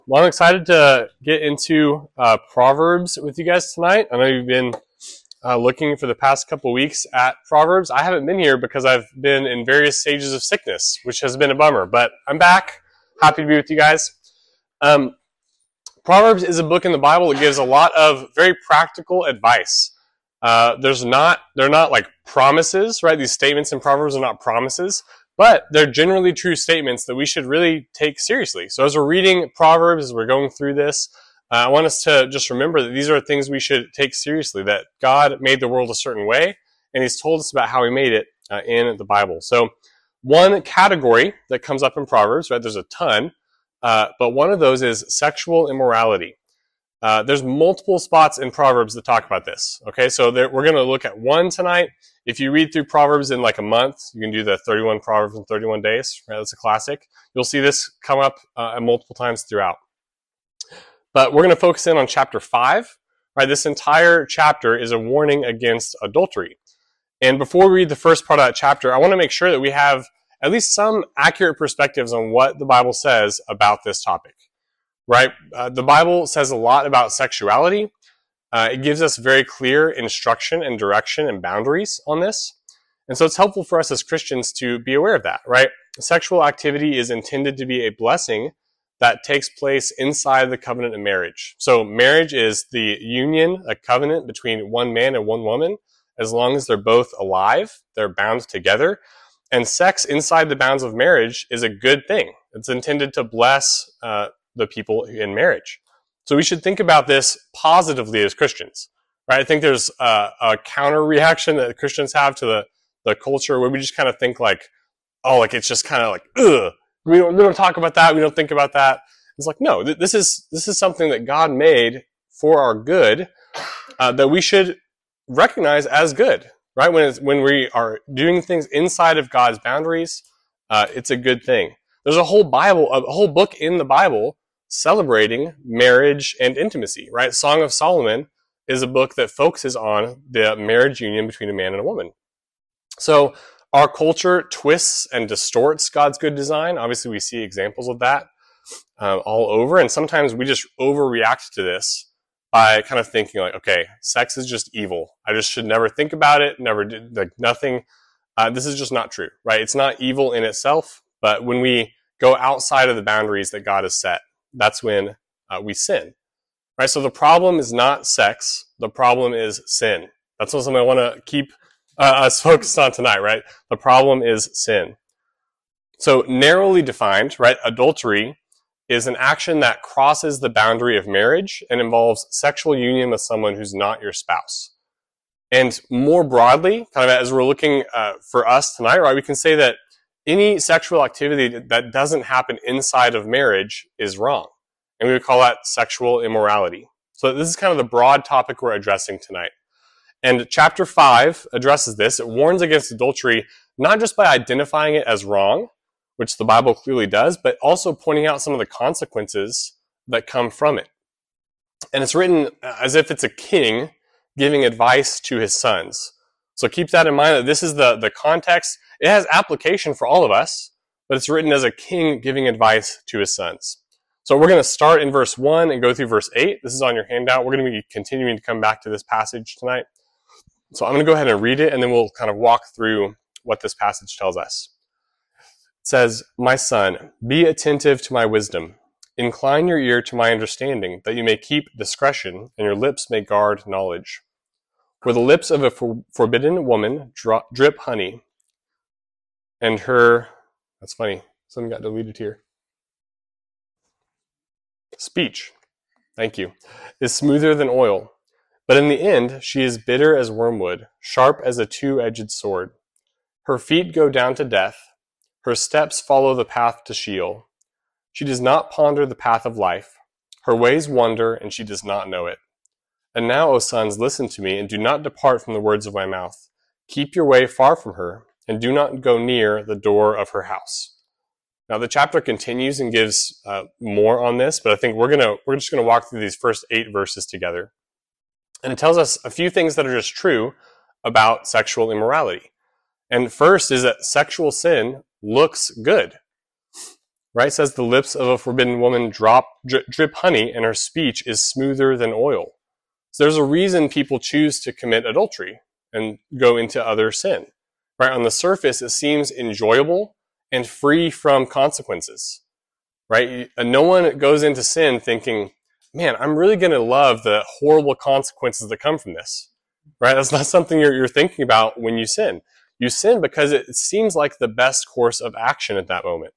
Well, I'm excited to get into Proverbs with you guys tonight. I know you've been looking for the past couple weeks at Proverbs. I haven't been here because I've been in various stages of sickness, which has been a bummer. But I'm back. Happy to be with you guys. Proverbs is a book in the Bible that gives a lot of very practical advice. They're not like promises, right? These statements in Proverbs are not promises, but they're generally true statements that we should really take seriously. So as we're reading Proverbs, as we're going through this, I want us to just remember that these are things we should take seriously, that God made the world a certain way, and He's told us about how He made it in the Bible. So one category that comes up in Proverbs, right, there's a ton, but one of those is sexual immorality. There's multiple spots in Proverbs that talk about this. Okay, so we're going to look at one tonight. If you read through Proverbs in like a month, you can do the 31 Proverbs in 31 days. Right, that's a classic. You'll see this come up multiple times throughout. But we're going to focus in on chapter 5. Right, this entire chapter is a warning against adultery. And before we read the first part of that chapter, I want to make sure that we have at least some accurate perspectives on what the Bible says about this topic. Right? The Bible says a lot about sexuality. It gives us very clear instruction and direction and boundaries on this. And so it's helpful for us as Christians to be aware of that, right? Sexual activity is intended to be a blessing that takes place inside the covenant of marriage. So marriage is the union, a covenant between one man and one woman. As long as they're both alive, they're bound together. And sex inside the bounds of marriage is a good thing. It's intended to bless the people in marriage. So we should think about this positively as Christians, right? I think there's a counter reaction that Christians have to the culture where we just kind of think like, oh, like it's just kind of like, ugh, we don't talk about that, we don't think about that. It's like, no, this is something that God made for our good, that we should recognize as good, right? When we are doing things inside of God's boundaries, it's a good thing. There's a whole book in the Bible celebrating marriage and intimacy, right? Song of Solomon is a book that focuses on the marriage union between a man and a woman. So our culture twists and distorts God's good design. Obviously, we see examples of that all over, and sometimes we just overreact to this by kind of thinking like, okay, sex is just evil. I just should never think about it, never do, like nothing. This is just not true, right? It's not evil in itself, but when we go outside of the boundaries that God has set, that's when we sin, right? So the problem is not sex. The problem is sin. That's something I want to keep us focused on tonight, right? The problem is sin. So narrowly defined, right, adultery is an action that crosses the boundary of marriage and involves sexual union with someone who's not your spouse. And more broadly, kind of as we're looking for us tonight, right, we can say that any sexual activity that doesn't happen inside of marriage is wrong. And we would call that sexual immorality. So this is kind of the broad topic we're addressing tonight. And chapter 5 addresses this. It warns against adultery, not just by identifying it as wrong, which the Bible clearly does, but also pointing out some of the consequences that come from it. And it's written as if it's a king giving advice to his sons. So keep that in mind, that this is the context. It has application for all of us, but it's written as a king giving advice to his sons. So we're going to start in verse 1 and go through verse 8. This is on your handout. We're going to be continuing to come back to this passage tonight. So I'm going to go ahead and read it, and then we'll kind of walk through what this passage tells us. It says, "My son, be attentive to my wisdom. Incline your ear to my understanding, that you may keep discretion, and your lips may guard knowledge. For the lips of a forbidden woman drip honey, and her," that's funny, something got deleted here, "speech," thank you, "is smoother than oil. But in the end, she is bitter as wormwood, sharp as a two-edged sword. Her feet go down to death. Her steps follow the path to Sheol. She does not ponder the path of life. Her ways wander, and she does not know it. And now, O sons, listen to me, and do not depart from the words of my mouth. Keep your way far from her, and do not go near the door of her house." Now, the chapter continues and gives more on this, but I think we're just going to walk through these first 8 verses together. And it tells us a few things that are just true about sexual immorality. And first is that sexual sin looks good. right? It says the lips of a forbidden woman drip honey, and her speech is smoother than oil. So there's a reason people choose to commit adultery and go into other sin, right? On the surface, it seems enjoyable and free from consequences, right? And no one goes into sin thinking, man, I'm really going to love the horrible consequences that come from this, right? That's not something you're thinking about when you sin. You sin because it seems like the best course of action at that moment.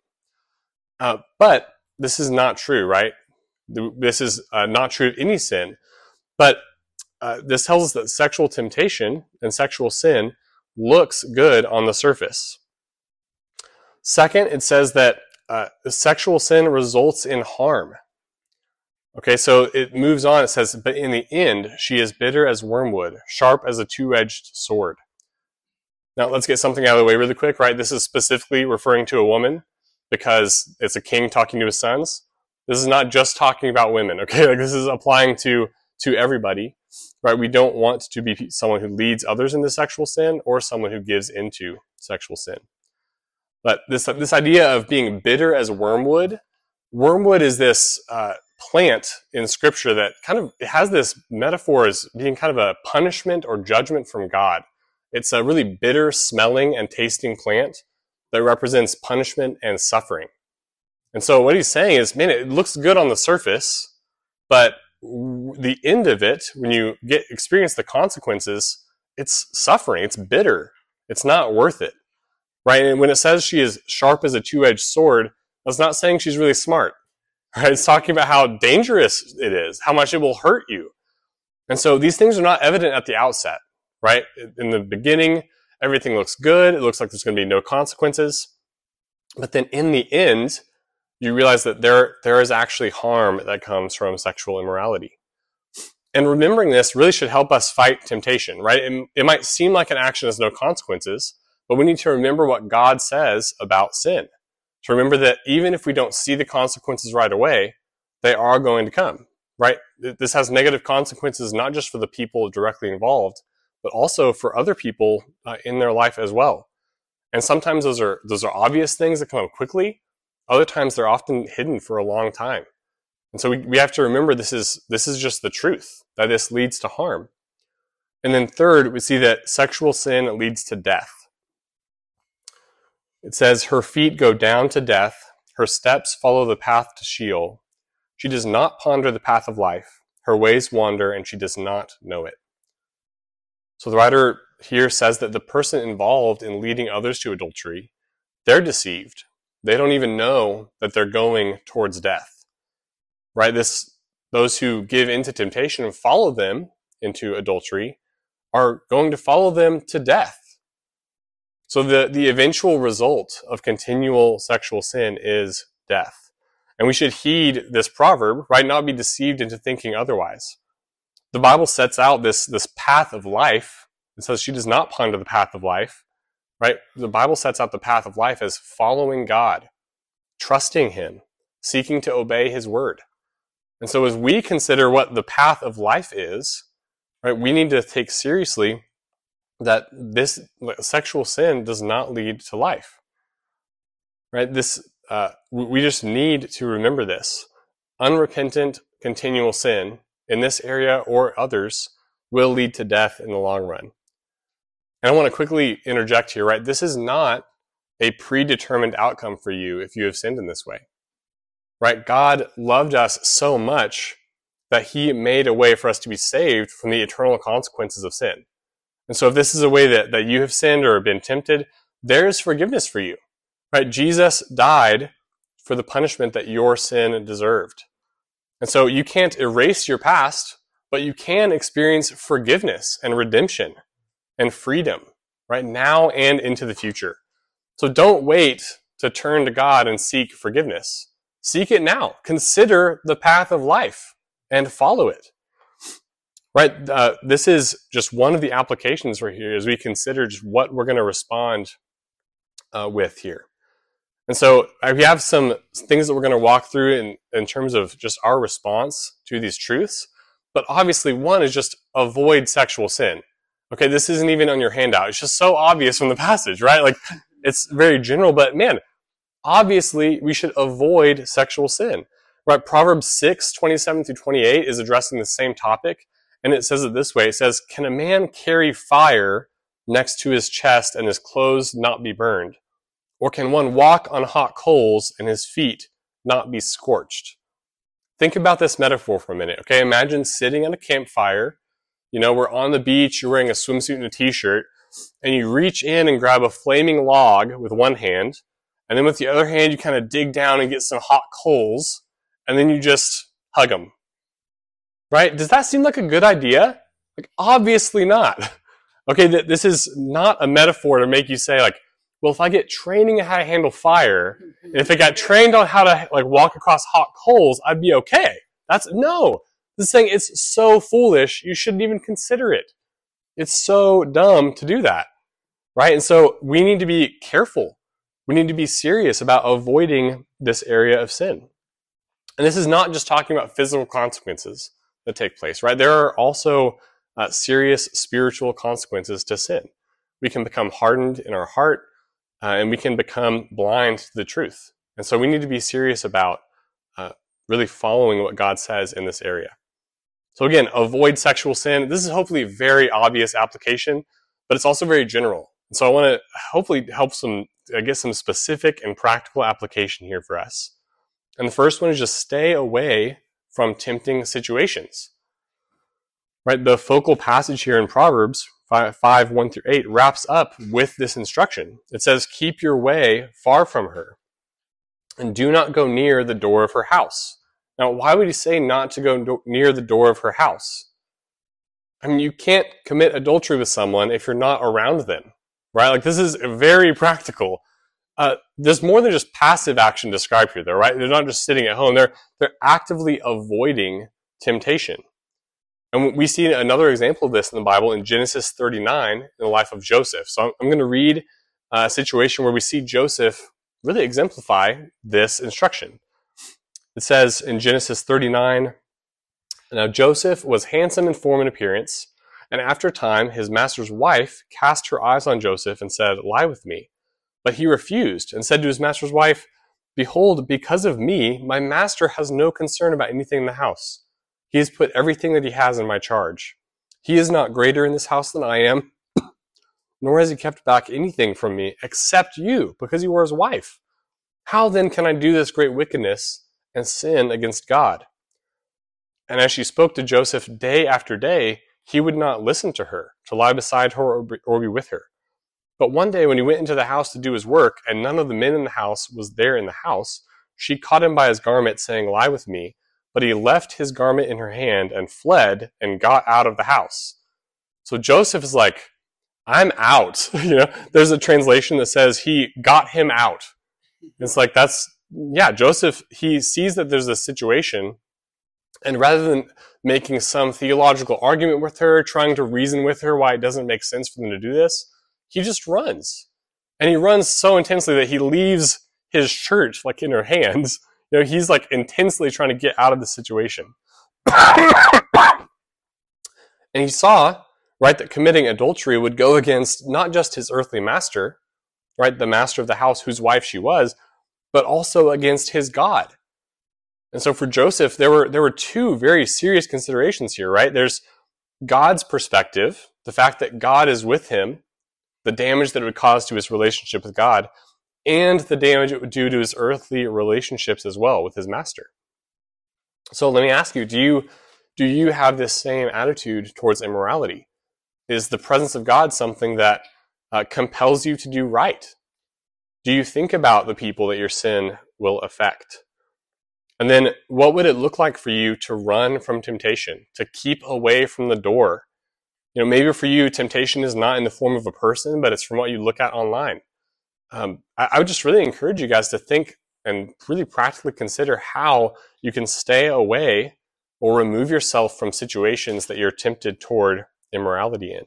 But this is not true, right? This is not true of any sin. But this tells us that sexual temptation and sexual sin looks good on the surface. Second, it says that sexual sin results in harm. Okay, so it moves on. It says, but in the end, she is bitter as wormwood, sharp as a two-edged sword. Now, let's get something out of the way really quick, right? This is specifically referring to a woman because it's a king talking to his sons. This is not just talking about women, okay? Like, this is applying to everybody, right? We don't want to be someone who leads others into sexual sin or someone who gives into sexual sin. But this idea of being bitter as wormwood is this plant in Scripture that kind of has this metaphor as being kind of a punishment or judgment from God. It's a really bitter smelling and tasting plant that represents punishment and suffering. And so what he's saying is, man, it looks good on the surface, but the end of it, when you experience the consequences, it's suffering, it's bitter, it's not worth it, right? And when it says she is sharp as a two-edged sword, that's not saying she's really smart, right? It's talking about how dangerous it is, how much it will hurt you. And so these things are not evident at the outset, right? In the beginning, everything looks good. It looks like there's going to be no consequences. But then in the end, you realize that there is actually harm that comes from sexual immorality. And remembering this really should help us fight temptation, right? It might seem like an action has no consequences, but we need to remember what God says about sin. To remember that even if we don't see the consequences right away, they are going to come, right? This has negative consequences not just for the people directly involved, but also for other people in their life as well. And sometimes those are obvious things that come up quickly. Other times they're often hidden for a long time. And so we have to remember this is just the truth, that this leads to harm. And then third, we see that sexual sin leads to death. It says, her feet go down to death, her steps follow the path to Sheol. She does not ponder the path of life, her ways wander, and she does not know it. So the writer here says that the person involved in leading others to adultery, they're deceived. They don't even know that they're going towards death, right? Those who give into temptation and follow them into adultery are going to follow them to death. So the eventual result of continual sexual sin is death. And we should heed this proverb, right? Not be deceived into thinking otherwise. The Bible sets out this path of life. It says she does not ponder the path of life, right? The Bible sets out the path of life as following God, trusting Him, seeking to obey His word. And so as we consider what the path of life is, right, we need to take seriously that this sexual sin does not lead to life, right? We just need to remember this. Unrepentant, continual sin in this area or others will lead to death in the long run. And I want to quickly interject here, right? This is not a predetermined outcome for you if you have sinned in this way, right? God loved us so much that He made a way for us to be saved from the eternal consequences of sin. And so if this is a way that you have sinned or been tempted, there's forgiveness for you, right? Jesus died for the punishment that your sin deserved. And so you can't erase your past, but you can experience forgiveness and redemption and freedom, right? Now and into the future. So don't wait to turn to God and seek forgiveness. Seek it now. Consider the path of life and follow it. Right, this is just one of the applications right here as we consider just what we're going to respond with here. And so we have some things that we're going to walk through in terms of just our response to these truths. But obviously, one is just avoid sexual sin. Okay, this isn't even on your handout. It's just so obvious from the passage, right? Like, it's very general, but man, obviously we should avoid sexual sin. Right? Proverbs 6:27-28 is addressing the same topic, and it says it this way. It says, "Can a man carry fire next to his chest and his clothes not be burned? Or can one walk on hot coals and his feet not be scorched?" Think about this metaphor for a minute, okay? Imagine sitting at a campfire. We're on the beach, you're wearing a swimsuit and a t-shirt, and you reach in and grab a flaming log with one hand, and then with the other hand, you kind of dig down and get some hot coals, and then you just hug them. Right? Does that seem like a good idea? Like, obviously not. Okay, this is not a metaphor to make you say, like, well, if I get training on how to handle fire, and if I got trained on how to walk across hot coals, I'd be okay. No. This thing is so foolish, you shouldn't even consider it. It's so dumb to do that. Right? And so we need to be careful. We need to be serious about avoiding this area of sin. And this is not just talking about physical consequences that take place, right? There are also serious spiritual consequences to sin. We can become hardened in our heart, and we can become blind to the truth. And so we need to be serious about really following what God says in this area. So again, avoid sexual sin. This is hopefully a very obvious application, but it's also very general. And so I want to hopefully help get some specific and practical application here for us. And the first one is just stay away from tempting situations. Right? The focal passage here in Proverbs 5:1-8 wraps up with this instruction. It says, "Keep your way far from her, and do not go near the door of her house." Now, why would he say not to go near the door of her house? I mean, you can't commit adultery with someone if you're not around them, right? Like, this is very practical. There's more than just passive action described here, though, right? They're not just sitting at home. They're actively avoiding temptation. And we see another example of this in the Bible in Genesis 39 in the life of Joseph. So I'm going to read a situation where we see Joseph really exemplify this instruction. It says in Genesis 39, "Now Joseph was handsome in form and appearance, and after a time his master's wife cast her eyes on Joseph and said, 'Lie with me.' But he refused and said to his master's wife, 'Behold, because of me, my master has no concern about anything in the house. He has put everything that he has in my charge. He is not greater in this house than I am, nor has he kept back anything from me except you, because you are his wife. How then can I do this great wickedness and sin against God?' And as she spoke to Joseph day after day, he would not listen to her, to lie beside her or be with her. But one day when he went into the house to do his work, and none of the men in the house was there in the house, she caught him by his garment, saying, 'Lie with me.' But he left his garment in her hand and fled and got out of the house." So Joseph is like, "I'm out." There's a translation that says he got him out. It's like, Joseph, he sees that there's a situation, and rather than making some theological argument with her, trying to reason with her why it doesn't make sense for them to do this, he just runs. And he runs so intensely that he leaves his shirt in her hands. He's intensely trying to get out of the situation. And he saw, right, that committing adultery would go against not just his earthly master, right, the master of the house whose wife she was, but also against his God. And so for Joseph, there were two very serious considerations here, right? There's God's perspective, the fact that God is with him, the damage that it would cause to his relationship with God, and the damage it would do to his earthly relationships as well with his master. So let me ask you, do you have this same attitude towards immorality? Is the presence of God something that compels you to do right? Do you think about the people that your sin will affect? And then what would it look like for you to run from temptation, to keep away from the door? Maybe for you, temptation is not in the form of a person, but it's from what you look at online. I would just really encourage you guys to think and really practically consider how you can stay away or remove yourself from situations that you're tempted toward immorality in.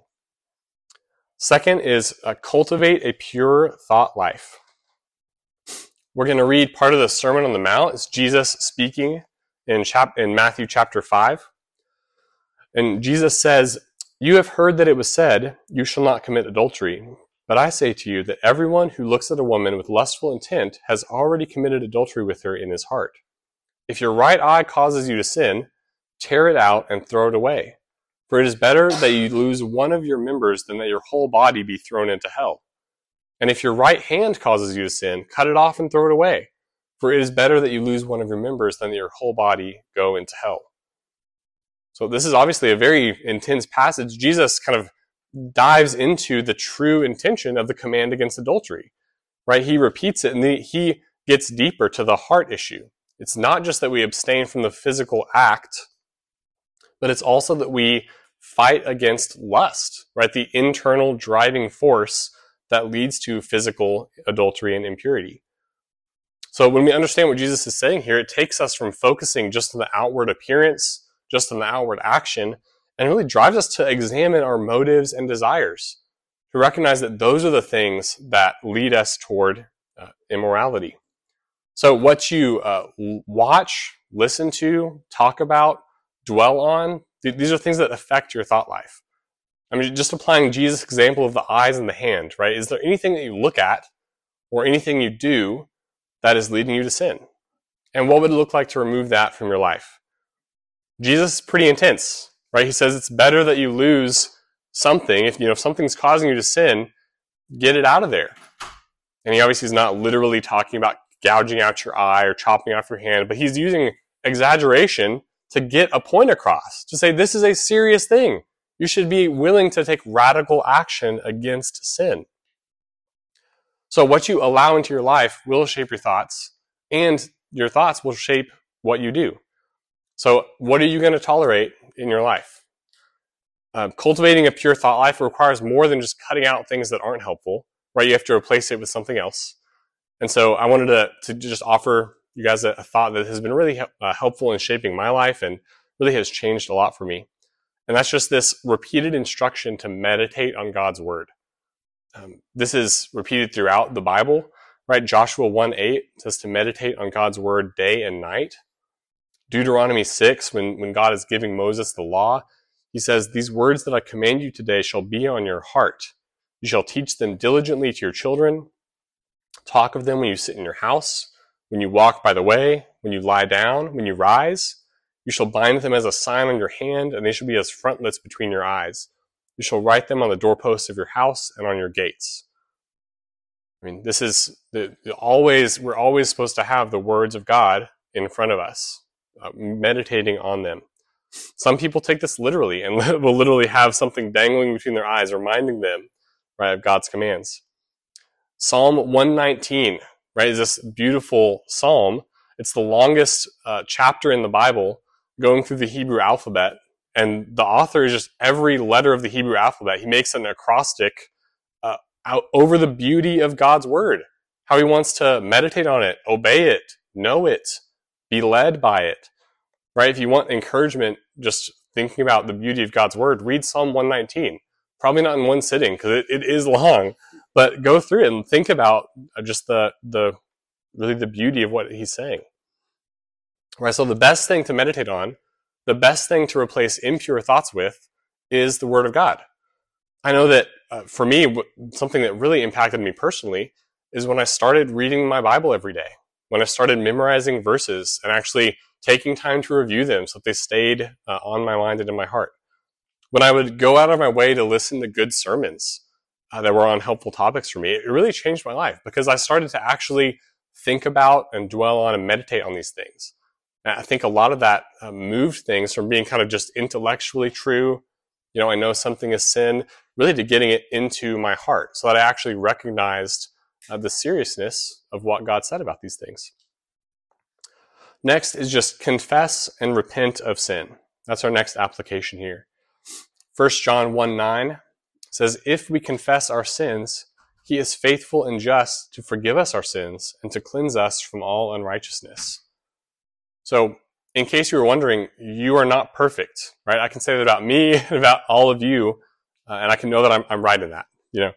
Second is cultivate a pure thought life. We're going to read part of the Sermon on the Mount. It's Jesus speaking in Matthew chapter 5. And Jesus says, "You have heard that it was said, 'You shall not commit adultery.' But I say to you that everyone who looks at a woman with lustful intent has already committed adultery with her in his heart. If your right eye causes you to sin, tear it out and throw it away. For it is better that you lose one of your members than that your whole body be thrown into hell. And if your right hand causes you to sin, cut it off and throw it away. For it is better that you lose one of your members than that your whole body go into hell. So this is obviously a very intense passage. Jesus kind of dives into the true intention of the command against adultery, right? He repeats it and he gets deeper to the heart issue. It's not just that we abstain from the physical act, but it's also that we fight against lust, right? The internal driving force that leads to physical adultery and impurity. So when we understand what Jesus is saying here, it takes us from focusing just on the outward appearance, just on the outward action, and really drives us to examine our motives and desires, to recognize that those are the things that lead us toward immorality. So what you watch, listen to, talk about, dwell on, these are things that affect your thought life. I mean, just applying Jesus' example of the eyes and the hand, right? Is there anything that you look at or anything you do that is leading you to sin? And what would it look like to remove that from your life? Jesus is pretty intense, right? He says it's better that you lose something. If something's causing you to sin, get it out of there. And he obviously is not literally talking about gouging out your eye or chopping off your hand, but he's using exaggeration to get a point across, to say this is a serious thing. You should be willing to take radical action against sin. So what you allow into your life will shape your thoughts, and your thoughts will shape what you do. So what are you going to tolerate in your life? Cultivating a pure thought life requires more than just cutting out things that aren't helpful, right? You have to replace it with something else. And so I wanted to just offer you guys a thought that has been really helpful in shaping my life and really has changed a lot for me. And that's just this repeated instruction to meditate on God's word. This is repeated throughout the Bible, right? Joshua 1:8 says to meditate on God's word day and night. Deuteronomy 6, when God is giving Moses the law, he says, "These words that I command you today shall be on your heart. You shall teach them diligently to your children. Talk of them when you sit in your house, when you walk by the way, when you lie down, when you rise. You shall bind them as a sign on your hand, and they shall be as frontlets between your eyes. You shall write them on the doorposts of your house and on your gates." I mean, this is we're always supposed to have the words of God in front of us, meditating on them. Some people take this literally and will literally have something dangling between their eyes, reminding them, right, of God's commands. Psalm 119, right, is this beautiful psalm. It's the longest chapter in the Bible, going through the Hebrew alphabet. And the author is just every letter of the Hebrew alphabet. He makes an acrostic out over the beauty of God's word, how he wants to meditate on it, obey it, know it, be led by it. Right? If you want encouragement, just thinking about the beauty of God's word, read Psalm 119. Probably not in one sitting because it is long, but go through it and think about just the beauty of what he's saying. Right? So the best thing to meditate on, the best thing to replace impure thoughts with, is the word of God. I know that for me, something that really impacted me personally is when I started reading my Bible every day, when I started memorizing verses and actually taking time to review them so that they stayed on my mind and in my heart. When I would go out of my way to listen to good sermons that were on helpful topics for me, it really changed my life because I started to actually think about and dwell on and meditate on these things. And I think a lot of that moved things from being kind of just intellectually true, I know something is sin, really to getting it into my heart so that I actually recognized the seriousness of what God said about these things. Next is just confess and repent of sin. That's our next application here. 1 John 1:9 says, "If we confess our sins, he is faithful and just to forgive us our sins and to cleanse us from all unrighteousness." So, in case you were wondering, you are not perfect, right? I can say that about me and about all of you, and I can know that I'm right in that.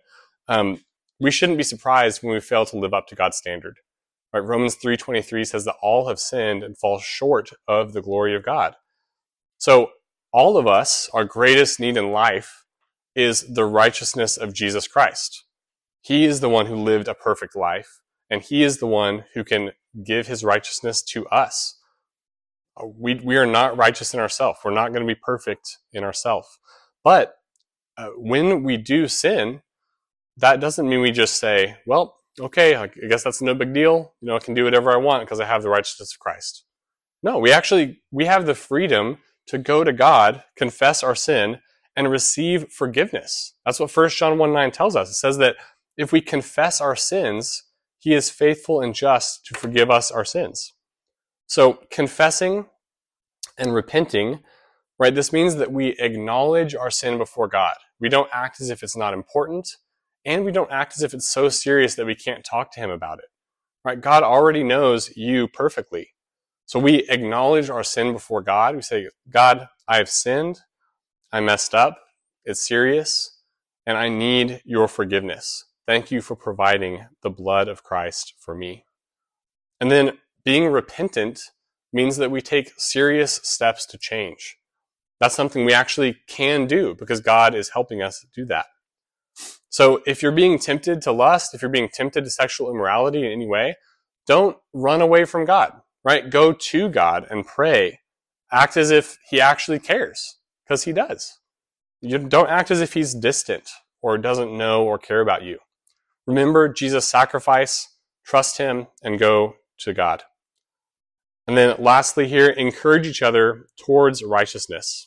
We shouldn't be surprised when we fail to live up to God's standard. Right? Romans 3:23 says that all have sinned and fall short of the glory of God. So all of us, our greatest need in life is the righteousness of Jesus Christ. He is the one who lived a perfect life, and he is the one who can give his righteousness to us. We are not righteous in ourselves. We're not going to be perfect in ourselves. But when we do sin, that doesn't mean we just say, well, okay, I guess that's no big deal. I can do whatever I want because I have the righteousness of Christ. No, we have the freedom to go to God, confess our sin, and receive forgiveness. That's what 1 John 1:9 tells us. It says that if we confess our sins, he is faithful and just to forgive us our sins. So confessing and repenting, right, this means that we acknowledge our sin before God. We don't act as if it's not important, and we don't act as if it's so serious that we can't talk to him about it. Right? God already knows you perfectly. So we acknowledge our sin before God. We say, God, I have sinned. I messed up. It's serious. And I need your forgiveness. Thank you for providing the blood of Christ for me. And then being repentant means that we take serious steps to change. That's something we actually can do because God is helping us do that. So if you're being tempted to lust, if you're being tempted to sexual immorality in any way, don't run away from God, right? Go to God and pray. Act as if he actually cares, because he does. You don't act as if he's distant or doesn't know or care about you. Remember Jesus' sacrifice, trust him, and go to God. And then lastly here, encourage each other towards righteousness.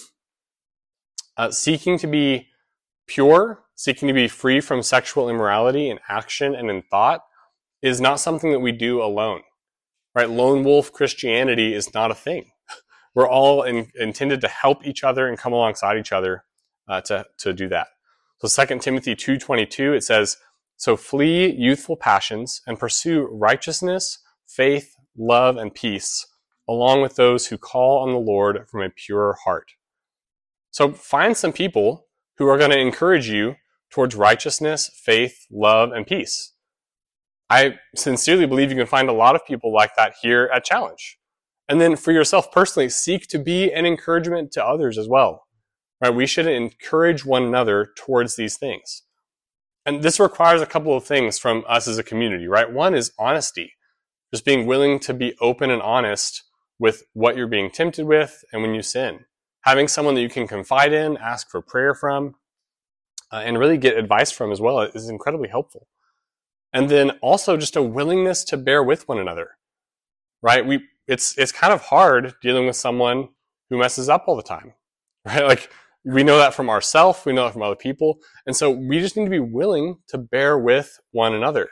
Seeking to be pure, seeking to be free from sexual immorality in action and in thought is not something that we do alone. Right? Lone wolf Christianity is not a thing. We're all intended to help each other and come alongside each other to do that. So 2 Timothy 2:22, it says, so flee youthful passions and pursue righteousness, faith, love, and peace, along with those who call on the Lord from a pure heart. So find some people who are going to encourage you towards righteousness, faith, love, and peace. I sincerely believe you can find a lot of people like that here at Challenge. And then for yourself personally, seek to be an encouragement to others as well. Right? We should encourage one another towards these things. And this requires a couple of things from us as a community, right? One is honesty. Just being willing to be open and honest with what you're being tempted with and when you sin. Having someone that you can confide in, ask for prayer from, and really get advice from as well is incredibly helpful. And then also just a willingness to bear with one another, right? It's kind of hard dealing with someone who messes up all the time, right? Like we know that from ourselves, we know that from other people, and so we just need to be willing to bear with one another.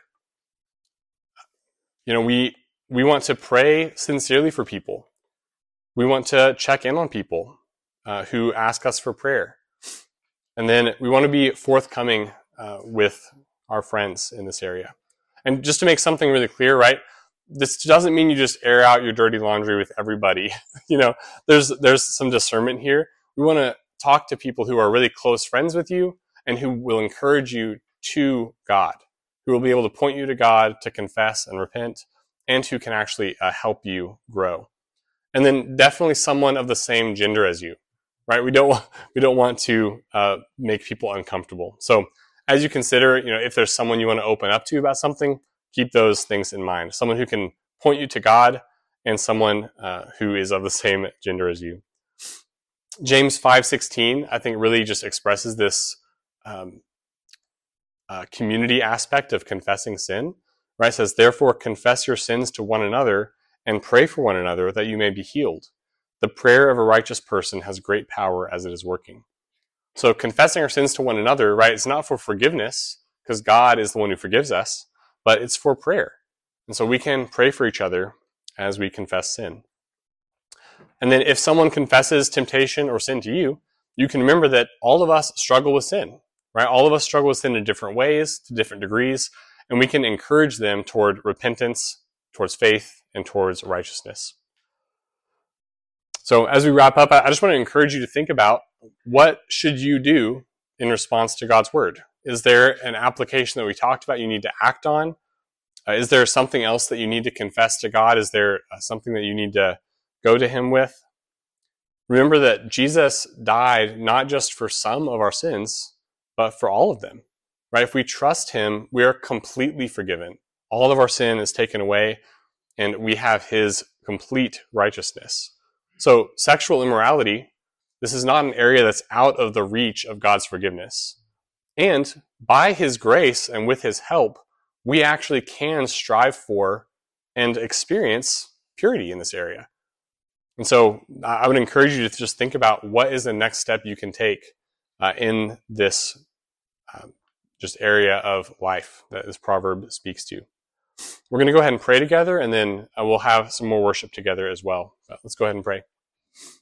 We want to pray sincerely for people. We want to check in on people who ask us for prayer. And then we want to be forthcoming with our friends in this area. And just to make something really clear, right? This doesn't mean you just air out your dirty laundry with everybody. There's some discernment here. We want to talk to people who are really close friends with you and who will encourage you to God, who will be able to point you to God to confess and repent, and who can actually help you grow. And then definitely someone of the same gender as you, right? We don't want to make people uncomfortable. So as you consider, if there's someone you want to open up to about something, keep those things in mind. Someone who can point you to God and someone who is of the same gender as you. James 5:16, I think, really just expresses this community aspect of confessing sin. Right? It says, therefore, confess your sins to one another and pray for one another that you may be healed. The prayer of a righteous person has great power as it is working. So confessing our sins to one another, right, it's not for forgiveness, because God is the one who forgives us, but it's for prayer. And so we can pray for each other as we confess sin. And then if someone confesses temptation or sin to you, you can remember that all of us struggle with sin, right? All of us struggle with sin in different ways, to different degrees, and we can encourage them toward repentance, towards faith, and towards righteousness. So as we wrap up, I just want to encourage you to think about what should you do in response to God's word? Is there an application that we talked about you need to act on? Is there something else that you need to confess to God? Is there something that you need to go to him with? Remember that Jesus died not just for some of our sins, but for all of them. right? If we trust him, we are completely forgiven. All of our sin is taken away, and we have his complete righteousness. So sexual immorality, this is not an area that's out of the reach of God's forgiveness. And by his grace and with his help, we actually can strive for and experience purity in this area. And so I would encourage you to just think about what is the next step you can take in this just area of life that this proverb speaks to. We're going to go ahead and pray together, and then we'll have some more worship together as well. Let's go ahead and pray.